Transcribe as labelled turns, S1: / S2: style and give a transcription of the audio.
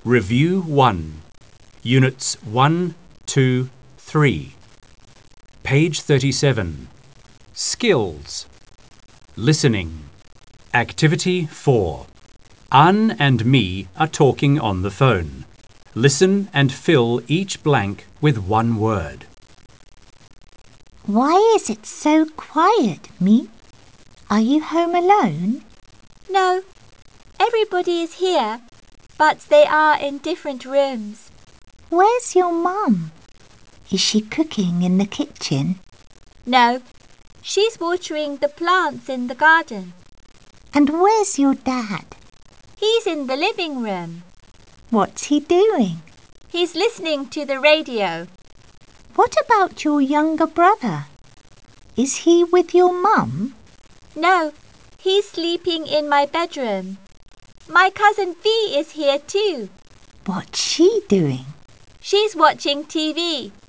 S1: Review 1. Units 1, 2, 3. Page 37. Skills. Listening. Activity 4. Anne and me are talking on the phone. Listen and fill each blank with one word.
S2: Why is it so quiet, Me? Are you home alone?
S3: No, everybody is here, but they are in different rooms.
S2: Where's your mum? Is she cooking in the kitchen?
S3: No, she's watering the plants in the garden.
S2: And where's your dad?
S3: He's in the living room.
S2: What's he doing?
S3: He's listening to the radio.
S2: What about your younger brother? Is he with your mum?
S3: No, he's sleeping in my bedroom. My cousin V is here too.
S2: What's she doing?
S3: She's watching TV.